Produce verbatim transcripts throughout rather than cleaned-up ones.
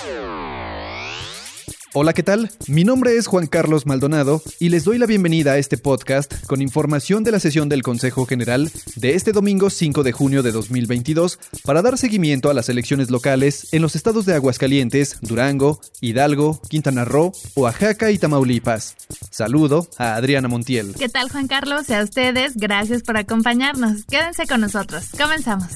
Hola, ¿qué tal? Mi nombre es Juan Carlos Maldonado y les doy la bienvenida a este podcast con información de la sesión del Consejo General de este domingo cinco de junio de dos mil veintidós para dar seguimiento a las elecciones locales en los estados de Aguascalientes, Durango, Hidalgo, Quintana Roo, Oaxaca y Tamaulipas. Saludo a Adriana Montiel. ¿Qué tal, Juan Carlos? Y a ustedes, gracias por acompañarnos. Quédense con nosotros. Comenzamos.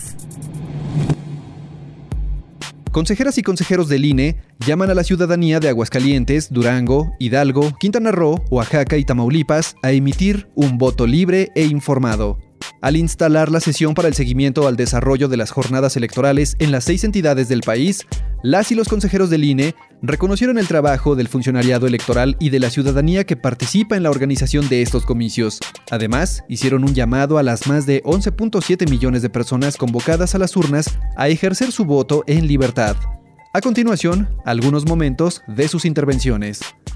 Consejeras y consejeros del I N E llaman a la ciudadanía de Aguascalientes, Durango, Hidalgo, Quintana Roo, Oaxaca y Tamaulipas a emitir un voto libre e informado. Al instalar la sesión para el seguimiento al desarrollo de las jornadas electorales en las seis entidades del país, las y los consejeros del I N E reconocieron el trabajo del funcionariado electoral y de la ciudadanía que participa en la organización de estos comicios. Además, hicieron un llamado a las más de once punto siete millones de personas convocadas a las urnas a ejercer su voto en libertad. A continuación, algunos momentos de sus intervenciones.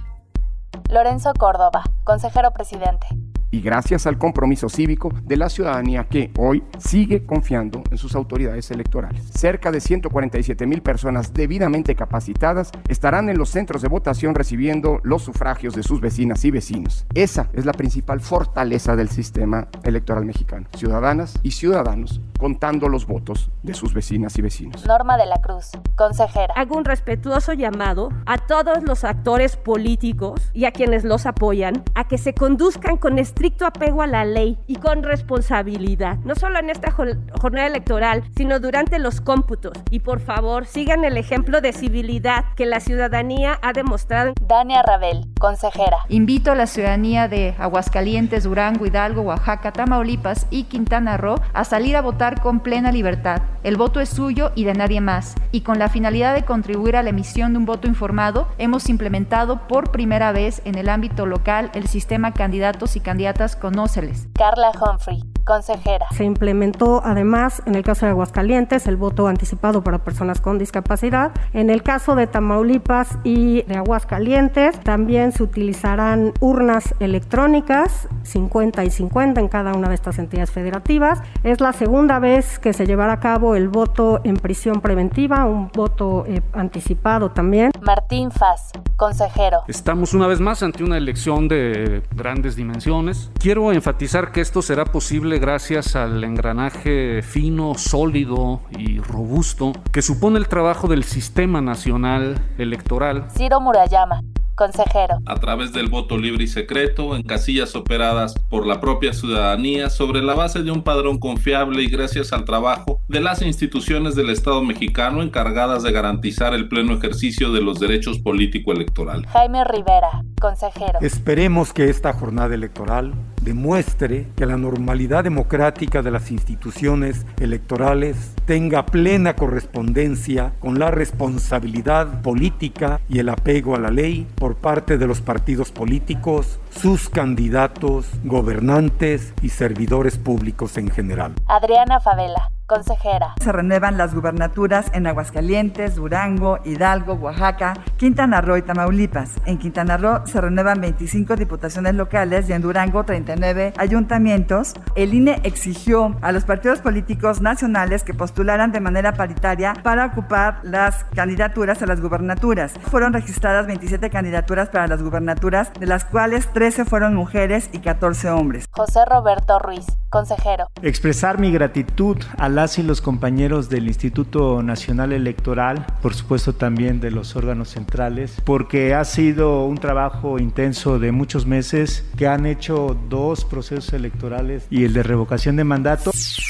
Lorenzo Córdoba, consejero presidente. Y gracias al compromiso cívico de la ciudadanía que hoy sigue confiando en sus autoridades electorales. Cerca de ciento cuarenta y siete mil personas debidamente capacitadas estarán en los centros de votación recibiendo los sufragios de sus vecinas y vecinos. Esa es la principal fortaleza del sistema electoral mexicano. Ciudadanas y ciudadanos contando los votos de sus vecinas y vecinos. Norma de la Cruz, consejera. Hago un respetuoso llamado a todos los actores políticos y a quienes los apoyan a que se conduzcan con estricto apego a la ley y con responsabilidad, no solo en esta jornada electoral, sino durante los cómputos. Y por favor, sigan el ejemplo de civilidad que la ciudadanía ha demostrado. Dania Rabel, consejera. Invito a la ciudadanía de Aguascalientes, Durango, Hidalgo, Oaxaca, Tamaulipas y Quintana Roo a salir a votar con plena libertad. El voto es suyo y de nadie más. Y con la finalidad de contribuir a la emisión de un voto informado, hemos implementado por primera vez en el ámbito local el sistema Candidatos y Candidatas Conóceles. Carla Humphrey, consejera. Se implementó además en el caso de Aguascalientes el voto anticipado para personas con discapacidad. En el caso de Tamaulipas y de Aguascalientes también se utilizarán urnas electrónicas, cincuenta y cincuenta en cada una de estas entidades federativas. Es la segunda vez que se llevará a cabo el voto en prisión preventiva, un voto eh, anticipado también. Martín Faz, consejero. Estamos una vez más ante una elección de grandes dimensiones. Quiero enfatizar que esto será posible gracias al engranaje fino, sólido y robusto que supone el trabajo del Sistema Nacional Electoral. Ciro Murayama, consejero. A través del voto libre y secreto, en casillas operadas por la propia ciudadanía, sobre la base de un padrón confiable y gracias al trabajo de las instituciones del Estado mexicano encargadas de garantizar el pleno ejercicio de los derechos político-electorales. Jaime Rivera, consejero. Esperemos que esta jornada electoral demuestre que la normalidad democrática de las instituciones electorales tenga plena correspondencia con la responsabilidad política y el apego a la ley por parte de los partidos políticos, sus candidatos, gobernantes y servidores públicos en general. Adriana Favela, consejera. Se renuevan las gubernaturas en Aguascalientes, Durango, Hidalgo, Oaxaca, Quintana Roo y Tamaulipas. En Quintana Roo se renuevan veinticinco diputaciones locales y en Durango treinta y nueve ayuntamientos. El I N E exigió a los partidos políticos nacionales que postularan de manera paritaria para ocupar las candidaturas a las gubernaturas. Fueron registradas veintisiete candidaturas para las gubernaturas, de las cuales trece fueron mujeres y catorce hombres. José Roberto Ruiz, consejero. Expresar mi gratitud a las y los compañeros del Instituto Nacional Electoral, por supuesto también de los órganos centrales, porque ha sido un trabajo intenso de muchos meses, que han hecho dos procesos electorales y el de revocación de mandato.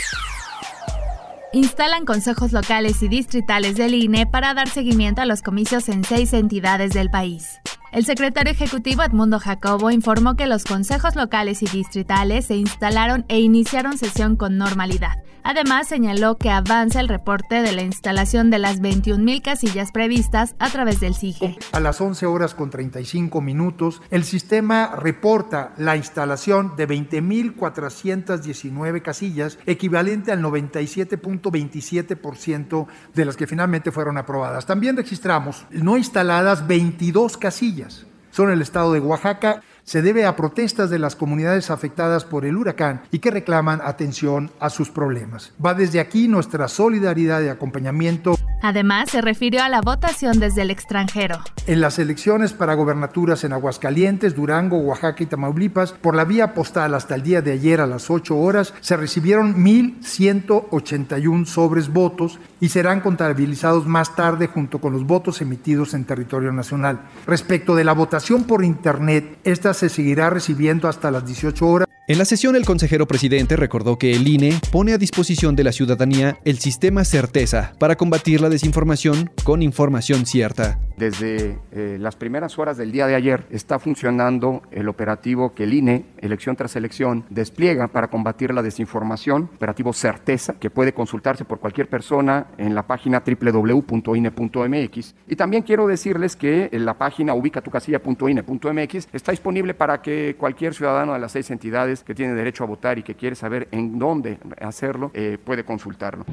Instalan consejos locales y distritales del I N E para dar seguimiento a los comicios en seis entidades del país. El secretario ejecutivo Edmundo Jacobo informó que los consejos locales y distritales se instalaron e iniciaron sesión con normalidad. Además, señaló que avanza el reporte de la instalación de las veintiún mil casillas previstas a través del S I G E. A las once horas con treinta y cinco minutos, el sistema reporta la instalación de veinte mil cuatrocientas diecinueve casillas, equivalente al noventa y siete punto veintisiete por ciento de las que finalmente fueron aprobadas. También registramos no instaladas veintidós casillas. Son el estado de Oaxaca. Se debe a protestas de las comunidades afectadas por el huracán y que reclaman atención a sus problemas. Va desde aquí nuestra solidaridad y acompañamiento. Además, se refirió a la votación desde el extranjero. En las elecciones para gobernaturas en Aguascalientes, Durango, Oaxaca y Tamaulipas, por la vía postal hasta el día de ayer a las ocho horas, se recibieron mil ciento ochenta y uno sobres votos y serán contabilizados más tarde junto con los votos emitidos en territorio nacional. Respecto de la votación por Internet, esta se seguirá recibiendo hasta las dieciocho horas. En la sesión, el consejero presidente recordó que el I N E pone a disposición de la ciudadanía el sistema Certeza para combatir la desinformación con información cierta. Desde eh, las primeras horas del día de ayer está funcionando el operativo que el I N E, elección tras elección, despliega para combatir la desinformación, operativo Certeza, que puede consultarse por cualquier persona en la página doble u doble u doble u punto i n e punto m x. Y también quiero decirles que en la página ubica tu casilla punto i n e punto m x está disponible para que cualquier ciudadano de las seis entidades que tiene derecho a votar y que quiere saber en dónde hacerlo, eh, puede consultarlo.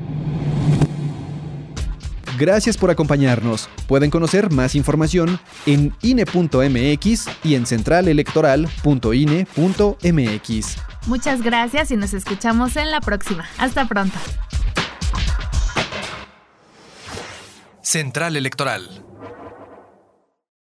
Gracias por acompañarnos. Pueden conocer más información en i n e punto m x y en central electoral punto i n e punto m x. Muchas gracias y nos escuchamos en la próxima. Hasta pronto. Central Electoral.